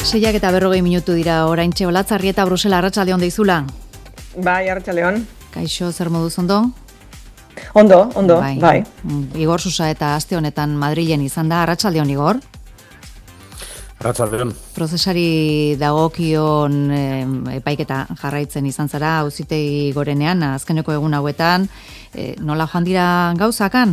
6:40 dira oraintxe. Olatzarri eta Brusela, arratsaldeon deizula. Bai, arratsaldeon. Kaixo, zer moduz ondo? Ondo, bai. Igor Susa eta aste honetan Madrilen izan da. Arratsaldeon, Igor. Arratsaldeon. Prozesari dagokion epaiketa jarraitzen izan zara Auzitegi Gorenean azkeneko egun hauetan. Nola joan dira gauzakan?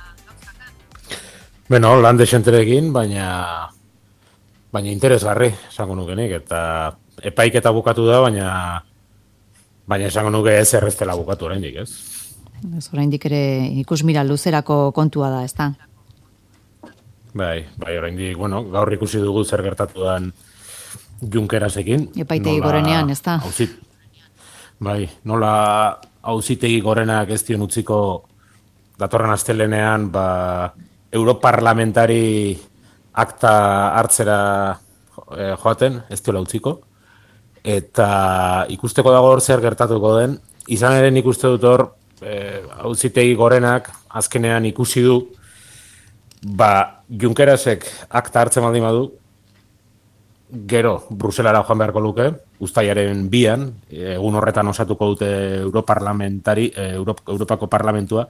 Beno, lan desenterekin, baina interesgarri, esango nukenik, eta epaiketa bukatu da, baina esango nuke ez erreztela bukatu oraindik, ez? Ez oraindik ere ikusmira luzerako kontua da, ezta? Bai, oraindik, gaur ikusi dugu zer gertatu dan Junckerasekin. Epaitegi Gorenean, ezta? Bai, nola Auzitegi Gorenak ez dion utziko datorren astelenean, Europarlamentari akta hartzera joaten, ez diola utziko, eta ikusteko dago hor zer gertatuko den. Izan ere nik uste dut hor, Auzitegi Gorenak azkenean ikusi du, Junckerasek akta hartzen baldin badu, gero Bruselara joan beharko luke, uztailaren 2, egun horretan osatuko dute Europako Parlamentua.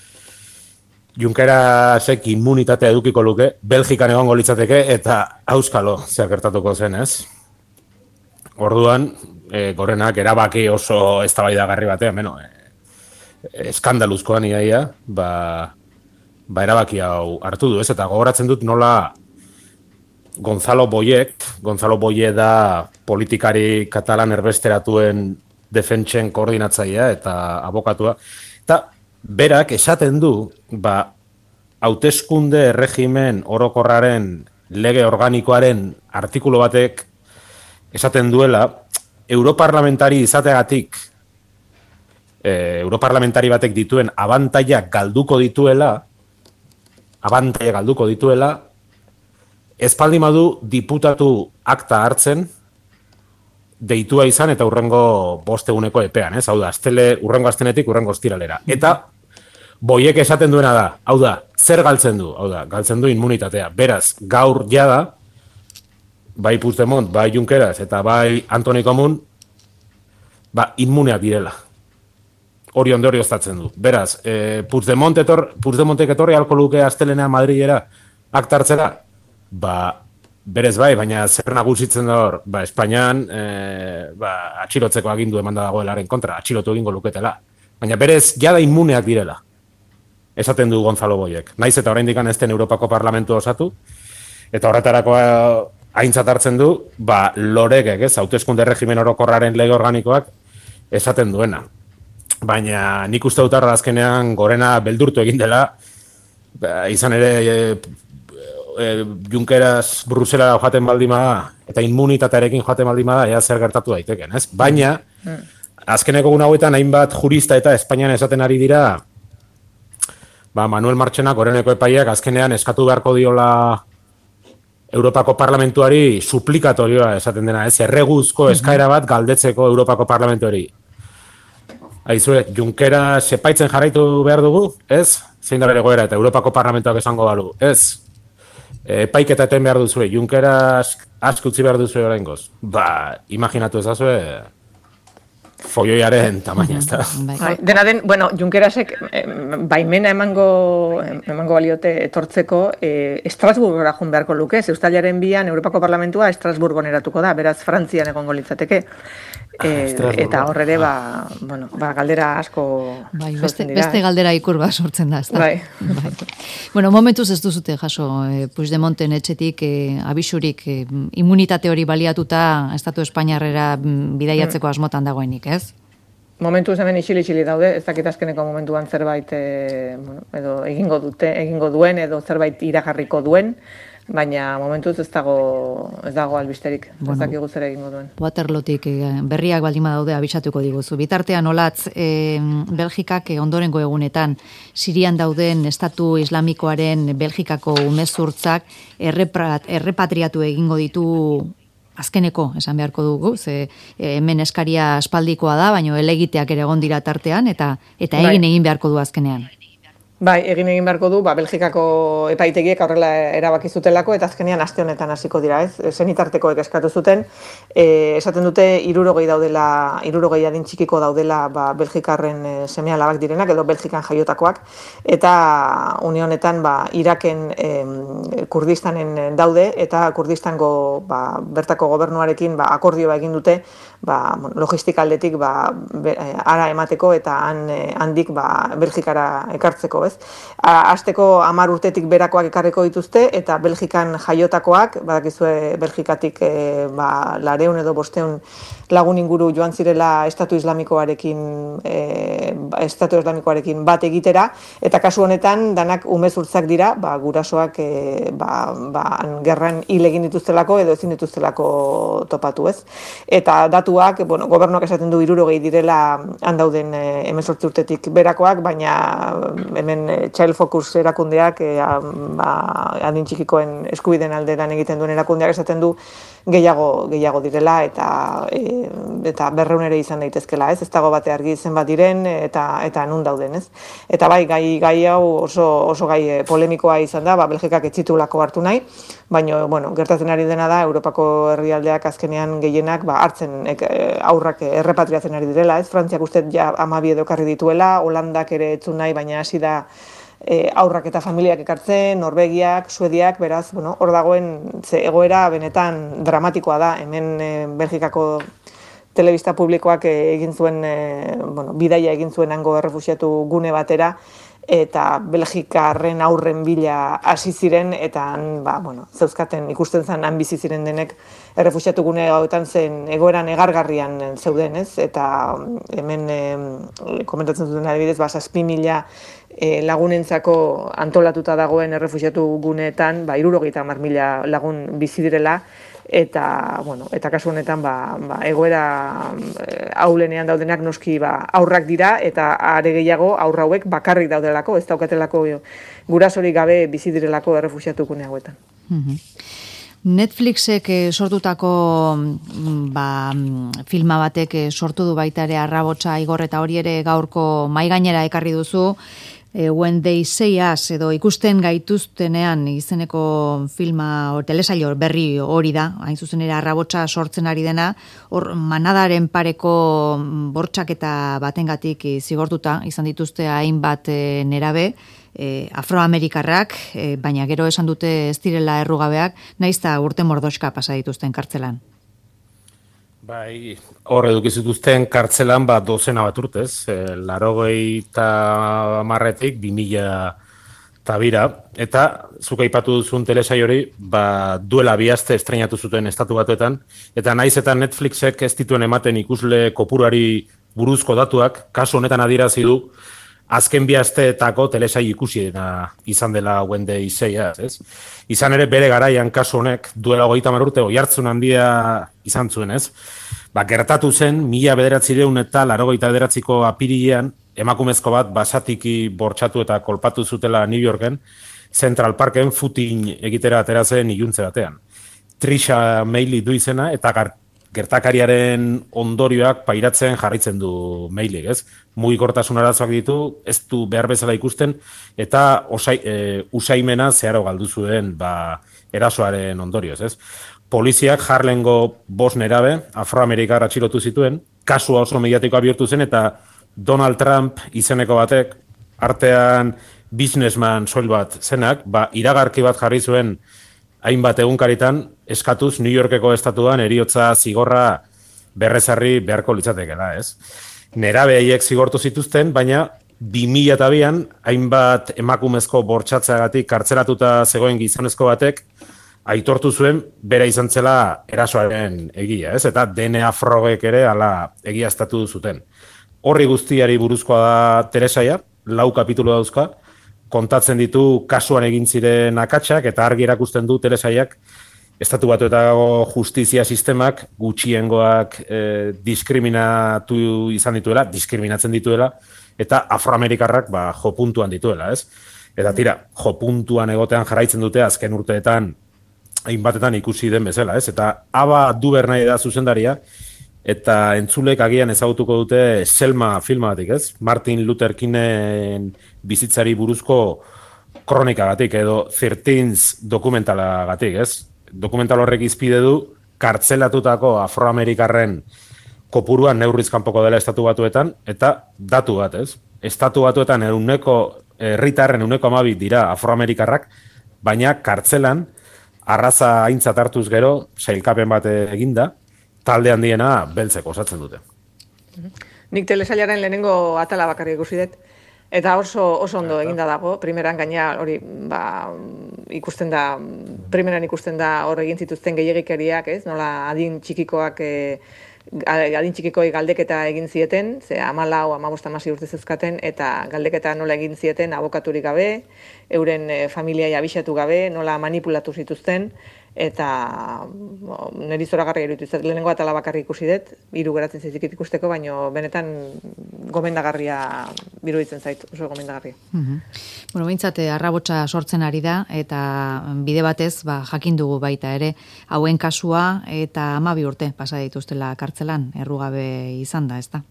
Junckerasek immunitatea edukiko luke, Belgikan egongo litzateke, eta auskalo zer gertatuko zen, ez? Orduan, Gorenak erabaki oso eztabaidagarri batean, eskandaluzkoan iaia, erabaki hau hartu du, ez? Eta gogoratzen dut nola Gonzalo Boye da politikari katalan erbesteratuen defentsen koordinatzailea eta abokatua, eta berak esaten du, hauteskunde erregimen orokorraren lege organikoaren artikulu batek esaten duela, europarlamentari izateagatik, europarlamentari batek dituen abantailak galduko dituela, ez baldin badu diputatu akta hartzen, deitua izan eta urrengo 5 eguneko epean, ez? Hau da, urrengo astenetik urrengo ostiralera. Eta Boiek esaten duena da, hau da, zer galtzen du? Hau da, galtzen du immunitatea. Beraz, gaur jada, bai Puigdemont, bai Junqueras eta bai Antoni Komun, immuneak direla. Hori ondorioztatzen du. Beraz, Puigdemontek etorri halko luke astelenean Madrilera akta hartzera? Berez bai, baina zer nagusitzen da hor, Espainian atxilotzeko agindu emanda dagoelaren kontra, atxilotu egingo luketela. Baina berez, jada immuneak direla. Esaten du Gonzalo Boyek. Naiz eta oraindik ez den Europako Parlamentu osatu, eta horretarako aintzat hartzen du, loregek, hauteskunde erregimen orokorraren lege organikoak esaten duena. Baina nik uste dut azkenean Gorena beldurtu egin dela, izan ere Junqueras Bruselara joaten baldin bada, eta immunitatearekin joaten baldin bada, ea zer gertatu daiteken, ez? Baina, azkeneko egun hauetan hainbat jurista eta Espainian esaten ari dira, Manuel Marchenak Goreneko epaiak azkenean eskatu beharko diola Europako Parlamentuari suplikatorioa esaten dena, ez? Erreguzko eskaera bat galdetzeko Europako Parlamentuari. Aizue, Junqueras epaitzen jarraitu behar dugu, ez? Zein da bere goera eta Europako Parlamentuak esango balu, ez? Epaiketa eten behar duzue, Junqueras asko utzi behar duzue oraingoz. Imaginatu ezazue, foioiaren tamaina, ez da. Dena den, Junquerasek baimena emango baliote etortzeko Estrasburgora joan beharko luke, uztailaren 2 Europako Parlamentua Estrasburgon eratuko da, beraz Frantzian egongo litzateke. Eta horre galdera asko sortzen dira. Beste galdera ikur bat sortzen da, ez da? Bai. Momentuz ez duzute jaso Puigdemonten etxetik abisurik immunitate hori baliatuta Estatu Espainiarrera bidaiatzeko asmotan dagoenik, ez? Momentuz hemen isili daude, ez dakit azkeneko momentuan zerbait edo egingo duen edo zerbait iragarriko duen, baina momentuz ez dago albisterik, ez dakigu zer egingo duen. Waterlootik berriak baldin badaude abisatuko diguzu. Bitartean olatz, Belgikak ondorengo egunetan Sirian dauden Estatu Islamikoaren Belgikako umezurtzak errepatriatu egingo ditu azkeneko, esan beharko dugu, ze hemen eskaria aspaldikoa da, baina elegiteak ere egon dira tartean, eta egin beharko du azkenean. Bai, egin beharko du, Belgikako epaitegiek aurrela erabaki zutelako, eta azkenean aste honetan hasiko dira, ez? Senitartekoek eskatu zuten, esaten dute 60 daudela, 60 adin txikiko daudela Belgikarren seme-alabak direnak, edo Belgikan jaiotakoak, eta une honetan Iraken Kurdistanen daude, eta Kurdistango bertako gobernuarekin akordioa egin dute, logistika aldetik ara emateko eta handik Belgikara ekartzeko, ez? Hasteko 10 urtetik berakoak ekarriko dituzte eta Belgikan jaiotakoak, badakizue Belgikatik 200 edo 500 lagun inguru joan zirela Estatu Islamikoarekin bat egitera, eta kasu honetan danak umezurtzak dira, gurasoak gerran hil egin dituztelako edo ezin dituztelako topatu, ez? Eta datuak, gobernuak esaten du 60 direla handauden 18 urtetik berakoak, baina hemen Child Focus erakundeak, adin txikikoen eskubideen alderan egiten duen erakundeak esaten du gehiago direla, eta 200 ere izan daitezkela, ez? Ez dago bate argi zenbat diren eta nun dauden, ez? Eta bai, gai hau oso gai polemikoa izan da, Belgikak ez zituelako hartu nahi, baina, gertatzen ari dena da, Europako herrialdeak azkenean gehienak hartzen aurrak errepatriatzen ari direla, ez? Frantziak uste 12 edo ekarri dituela, Holandak ere etzun nahi, baina hasi da aurrak eta familiak ekartzen, Norvegiak, Suediak, beraz, hor dagoen egoera benetan dramatikoa da, hemen Belgikako telebista publikoak egin zuen, bidaia egin zuen hango errefuxiatu gune batera, eta Belgikarren aurren bila hasi ziren, eta zeuzkaten ikusten zen han bizi ziren denek errefuxiatu gune hauetan zen egoeran egargarrian zeuden, ez? Eta hemen komentatzen zuten adibidez, 7.000 lagunentzako antolatuta dagoen errefuxiatu guneetan, 70.000 lagun bizi direla, eta kasu honetan egoera aulenean daudenak noski aurrak dira, eta are gehiago aurra hauek bakarrik daudelako, ez daukatelako gurasorik gabe bizi direlako errefuxiatu gune hauetan. Netflixek sortutako filma batek sortu du baita ere Arrabotsa Igor, eta hori ere gaurko mahai gainera ekarri duzu, When They Say Us, edo ikusten gaituztenean izeneko filma telesaio berri hori da, hain zuzen ere Arrabotsa sortzen ari dena, hor manadaren pareko bortxaketa batengatik zigortuta izan dituzte hainbat nerabe, afroamerikarrak, baina gero esan dute ez direla errugabeak, nahiz eta urte mordoska pasa dituzten kartzelan. Bai, hor edukizituzten kartzelan 12 bat urtez, 80 2000 eta zuk aipatu duzun telesail hori, duela 2 aste estreinatu zuten Estatu Batuetan, eta naiz eta Netflixek ez dituen ematen ikusle kopuruari buruzko datuak, kasu honetan adierazi du, azken 2 asteetako telesail ikusiena izan dela When They Say Us, ez? Izan ere bere garaian kasu honek duela 30 urte oihartzun handia izan zuen, ez? Gertatu zen 1989ko apirilean emakumezko bat basatiki bortxatu eta kolpatu zutela New Yorken, Central Parken footing egitera atera zen iluntze batean. Trisha Meili du izena, eta gertakariaren ondorioak pairatzen jarraitzen du Meilik, ez? Mugikortasun arazoak ditu, ez du behar bezala ikusten, eta usaimena zeharo galdu zuen erasoaren ondorioz, ez? Poliziak Harlemgo 5 nerabe, afroamerikar atxilotu zituen, kasua oso mediatikoa bihurtu zen, eta Donald Trump izeneko batek, artean businessman soil bat zenak, iragarki bat jarri zuen hainbat egunkaritan, eskatuz New Yorkeko estatuan heriotza zigorra berrezarri beharko litzatekeela, ez? Nerabe haiek zigortu zituzten, baina 2002an hainbat emakumezko bortxatzeagatik kartzelatuta zegoen gizonezko batek aitortu zuen bera izan zela erasoaren egia, ez? Eta DNA frogek ere hala egiaztatu zuten. Horri guztiari buruzkoa da telesaia, 4 kapitulu dauzka, kontatzen ditu kasuan egin ziren akatsak, eta argi erakusten du telesaiak Estatu Batuetako justizia sistemak gutxiengoak diskriminatzen dituela, eta afroamerikarrak jo puntuan dituela, ez? Eta tira, jo puntuan egotean jarraitzen dute azken urteetan hainbatetan ikusi den bezala, ez? Eta Ava Duvernay da zuzendaria, eta entzulek agian ezagutuko dute Selma filmatik, ez? Martin Luther Kingen bizitzari buruzko kronikagatik edo 13 dokumentalagatik, ez? Dokumental horrek izpide du kartzelatutako afroamerikarren kopuruan neurriz kanpoko dela estatu batuetan, eta datu bat, ez? Estatu batuetan herritarren 12% dira afroamerikarrak, baina kartzelan arraza aintzat hartuz gero, sailkapen bat eginda, talde handiena beltzeko osatzen dute. Nik telesailaren lehenengo atala bakarrik ikusi dut, eta oso ondo eginda dago, primeran gaina hori, ikusten da hor egin zituzten gehiagikeriak, ez? Nola adin txikikoi galdeketa egin zieten, ze 14, 15, 16 urte zeuzkaten, eta galdeketa nola egin zieten abokaturik gabe, euren familiai abixatu gabe, nola manipulatu zituzten, eta niri zoragarria iruditu izan, lehenengo atala bakarrik ikusi dut, 3 geratzen zaizkit ikusteko, baina benetan gomendagarria iruditzen zait, oso gomendagarria. Bueno, behintzat, arrabotsa sortzen ari da, eta bide batez, jakin dugu baita ere, hauen kasua, eta 12 urte pasa dituztela kartzelan, errugabe izan da, ezta?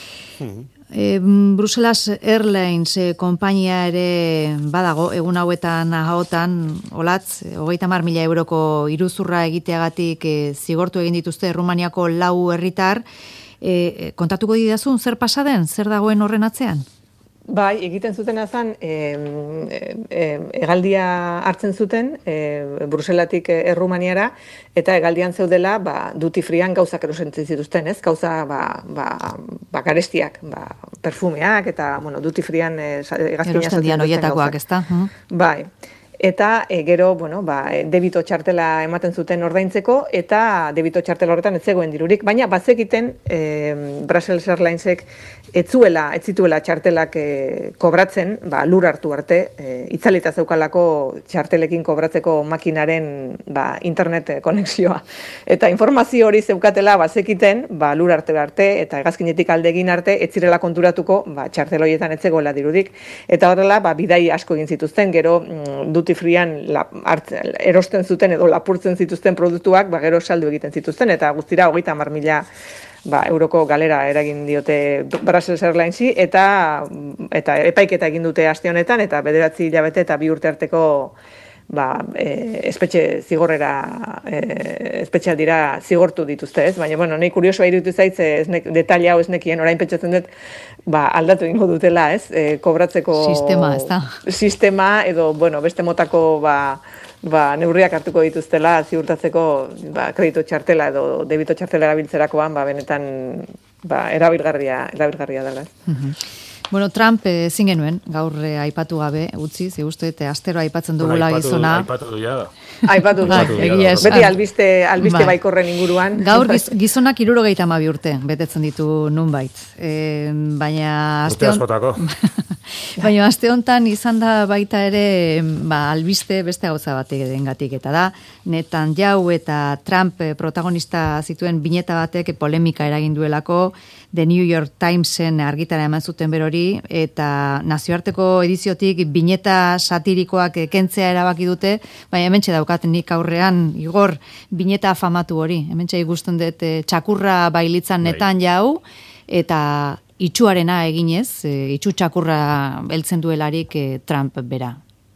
Bruselas Airlines konpainia ere badago, egun hauetan ahotan, olatz, 30.000 euroko iruzurra egiteagatik zigortu egin dituzte Errumaniako 4 herritar. Kontatuko didazun, zer pasaden, zer dagoen horren atzean? Bai, egiten zutena zen, hegaldia hartzen zuten, Bruselatik Errumaniara, eta hegaldian zeudela, duty freean gauzak erosentzen zituzten, ez? Gauza, garestiak, perfumeak, eta, duty freean egazkina erosten dian oietakoak, ezta? Bai. Eta gero, debito txartela ematen zuten ordaintzeko, eta debito txartela horretan ez zegoen dirurik, baina bazekiten Brussels Airlinesek ez zituela txartelak kobratzen, lur hartu arte, itzalita zeukalako txartelekin kobratzeko makinaren internet konexioa. Eta informazio hori zeukatela bazekiten, lur arte, eta hegazkinetik aldegin arte, ez zirela konturatuko, txartel horietan ez zegoela dirurik. Eta horrela, bidai asko egin zituzten, gero duty freean erosten zuten edo lapurtzen zituzten produktuak, gero saldu egiten zituzten, eta guztira 30.000 euroko galera eragin diote Brussels Airlinesi, eta epaiketa egin dute aste honetan, eta 9 hilabete eta 2 urte arteko espetxealdira zigortu dituzte, ez? Baina, nahi kuriosoa iruditu zaitz, detaila hau ez nekien, orain pentsatzen dut, aldatu ingo dutela, ez? Kobratzeko sistema, ez da? Sistema, edo, beste motako, neurriak hartuko dituztela, ziurtatzeko, kredito txartela edo debito txartela erabiltzerakoan, benetan, erabilgarria dela, ez? Bueno, Trump ezin genuen, gaur aipatu gabe, utzi, uste, astero aipatzen dugula gizona. Aipatu du. Beti albiste baikorren inguruan. Gaur gizonak 72 urte, betetzen ditu nunbait. Baina aste hontan izan da baita ere, albiste beste gauza bategatik, eta da, Netanyahu eta Trump protagonista zituen bineta batek polemika eragin duelako, The New York Timesen argitara eman zuten berori, eta nazioarteko ediziotik bineta satirikoak kentzea erabaki dute, baina hementxe daukat nik aurrean, Igor, bineta famatu hori. Hementxe ikusten dut txakurra bailitzan Netanyahu, eta itxuarena eginez, itxu txakurra heltzen duelarik Trump bera.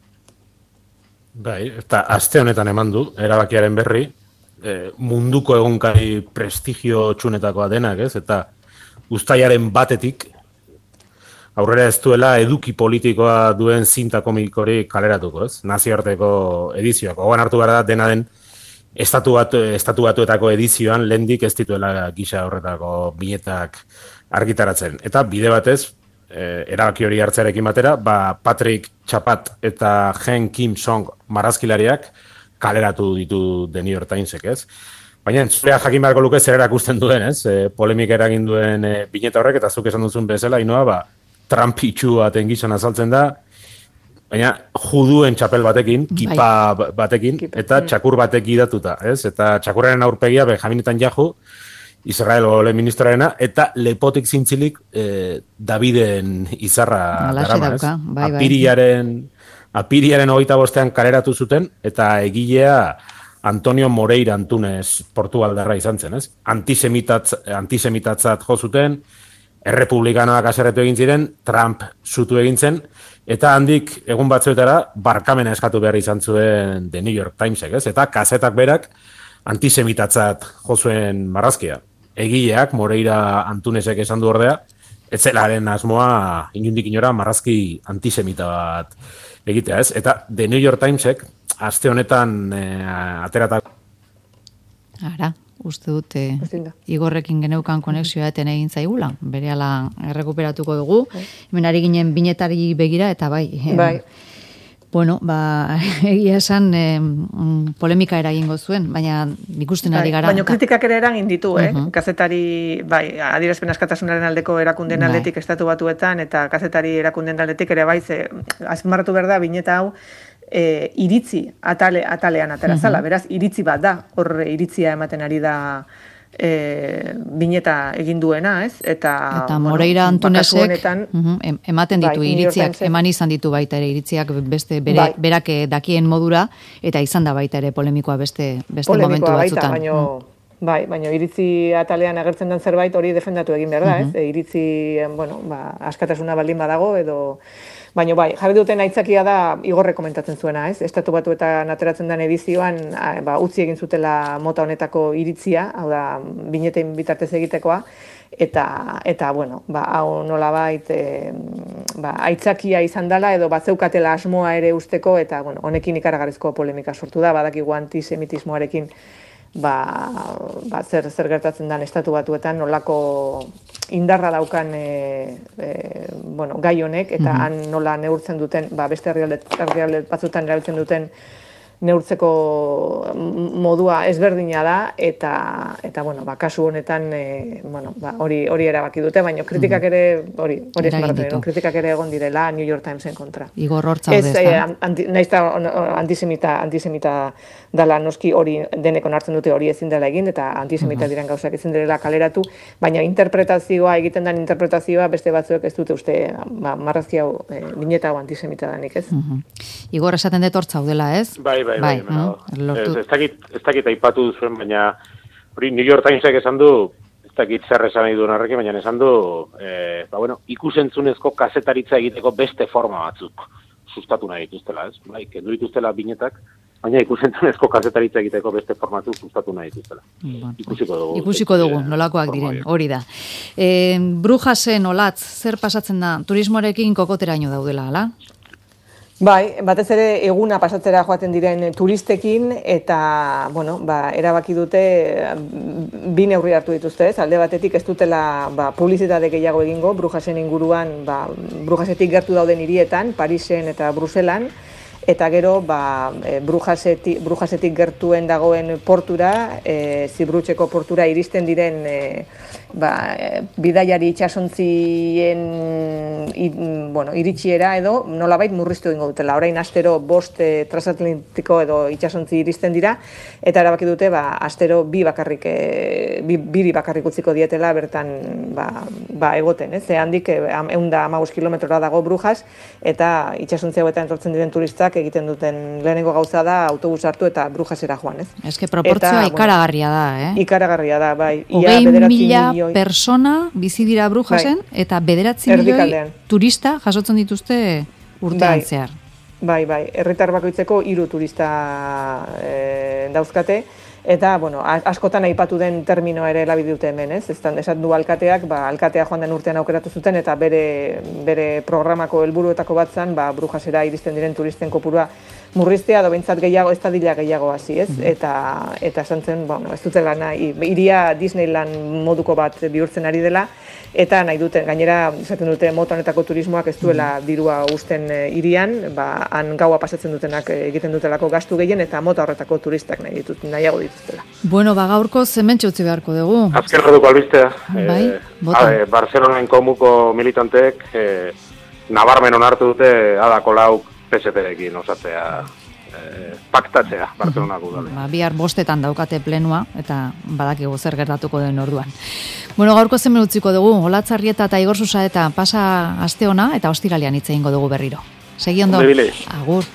Bai, eta aste honetan eman du, erabakiaren berri, munduko egunkari prestigio txunetakoa denak, ez? Eta uztailaren batetik, aurrera ez duela eduki politikoa duen zinta komikorik kaleratuko, ez? Nazioarteko edizioak. Ogan hartu gara dena den estatu batuetako edizioan lehendik ez dituela gisa horretako binetak argitaratzen. Eta bide batez, erabaki hori hartzearekin batera, Patrick Chapat eta Jen Kim Song marrazkilariak kaleratu ditu The New York Timesek, ez? Baina entzuleak jakin beharko luke zer erakusten duen, ez? Polemik eragin duen bineta horrek, eta zuk esan duzun bezala, Inoa, Trump itxu baten gizon azaltzen da, baina juduen txapel batekin, kipa batekin, eta txakur batek idatuta, ez? Eta txakurraren aurpegia Benjamin Netanyahu, Israel ole ministroarena, eta lepotik zintzilik Daviden izarra darama, ez? Apiriaren 25ean kaleratu zuten, eta egilea Antonio Moreira Antunes Portugaldarra izan zen, ez? Antisemitatzat jo zuten, errepublikanoak haserretu egin ziren, Trump zutu egin zen, eta handik egun batzuetara barkamena eskatu behar izan zuen The New York Timesek, ez? Eta kazetak berak antisemitatzat jo zuen marrazkia. Egileak, Moreira Antunesek esan du ordea, ez zelaren asmoa inundik inora marrazki antisemita bat egitea, ez? Eta The New York Timesek aste honetan ateratak. Ara, uste dut Igorrekin geneukan konexioa eten egin zaigula, berehala errekuperatuko dugu. Hemen ari ginen binetari begira eta bai. Bueno, egia esan polemika eragingo zuen, baina ikusten ari gara. Baina kritikak ere eragin ditu, kazetari, adierazpen askatasunaren aldeko erakundeen aldetik estatu batuetan, eta kazetari erakundeen aldetik ere bai, azpimarratu behar da, bineta hau, iritzi atalean atera zala, beraz, iritzi bat da, hor iritzia ematen ari da bineta egin duena, ez? Eta Moreira Antunesek ematen ditu iritziak, eman izan ditu baita ere iritziak beste berak dakien modura, eta izan da baita ere polemikoa beste momentu batzutan. Baina iritzi atalean agertzen den zerbait hori defendatu egin behar da, ez? Iritzi, askatasuna baldin badago, edo... Baina jarri duten aitzakia da Igorre komentatzen zuena, ez? Estatu Batuetan ateratzen den edizioan, utzi egin zutela mota honetako iritzia, hau da, binetein bitartez egitekoa, eta hau nolabait, aitzakia izan dela, edo batzeukatela asmoa ere usteko, eta, honekin ikaragarrizko polemika sortu da, badakigu antisemitismoarekin, zer gertatzen den Estatu Batuetan, nolako indarra daukan gai honek, eta han nola neurtzen duten, beste herrialde batzutan erabiltzen duten neurtzeko modua ezberdina da, eta kasu honetan hori erabaki dute, baina kritikak ere kritikak ere egon direla New York Timesen kontra. Igor hor zaude, naiz antisemita dela noski hori denek onartzen dute hori ezin dela egin, eta antisemita diren gauzak ezin dela kaleratu, baina egiten den interpretazioa beste batzuek ez dute uste marrazki hau bineta hau antisemita danik, ez? Igor esaten dut hor zaudela, ez? Bai. Ez dakit aipatu zuen, baina hori New York Timesek esan du, ez dakit zer esan nahi duen horrekin, baina esan du, ikusentzunezko kazetaritza egiteko beste forma batzuk sustatu nahi dituztela, ez? Kendu dituztela binetak, baina ikusentzunezko kazetaritza egiteko beste formatu sustatu nahi dituztela. Ikusiko dugu, nolakoak diren, hori da. Brujasen olatz, zer pasatzen da? Turismoarekin kokoteraino daudela, ala? Bai, batez ere eguna pasatzera joaten diren turistekin, eta, erabaki dute bi neurri hartu dituzte, ez? Alde batetik ez dutela publizitate gehiago egingo, Brujasen inguruan, Brujasetik gertu dauden hirietan, Parisen eta Bruselan, eta gero, Brujasetik gertuen dagoen portura, Zibrutxeko portura iristen diren bidaiari itsasontzien iritsiera edo nolabait murriztu egingo dutela. Orain astero 5 transatlantiko edo itsasontzi iristen dira, eta erabaki dute astero biri bakarrik utziko dietela bertan egoten, ez? Handik 115 kilometrora dago Brujas, eta itsasontzi hauetan etortzen diren turistak egiten duten lehenengo gauza da autobus hartu eta Brujasera joan, ez? Eske proportzioa ikaragarria da, Ikaragarria da, bai. 20.000 persona bizi dira Brujasen, eta 9 milioi turista jasotzen dituzte urtean zehar. Bai, herritar bakoitzeko 3 turista dauzkate, eta, askotan aipatu den terminoa ere erabili dute hemen, ez? Esan du alkateak, alkatea joan den urtean aukeratu zuten, eta bere programako helburuetako bat zen, Brujasera iristen diren turisten kopurua murriztea, edo behintzat gehiago, ez dadila gehiago hasi, ez? Eta esan zen, ez dutela nahi, iria Disneyland moduko bat bihurtzen ari dela, eta nahi duten, gainera, esaten dute mota honetako turismoak ez duela dirua usten irian, han gaua pasatzen dutenak egiten dutelako gastu gehien, eta mota horretako turistak nahiago dituztela. Bueno, gaurko zementxe utzi beharko dugu. Azken dugu albistea. Barcelonaen komuko militanteek nabarmen onartu dute Ada Colau PSP-rekin osatzea, paktatzea Barcelonako udale. Bihar 5 daukate plenua, eta badakigu zer gertatuko den orduan. Bueno, gaurko zemen utziko dugu, Olatz Arrieta eta Igor Susaeta pasa aste ona, eta ostiralean hitz egingo dugu berriro. Segi ondo. Agur.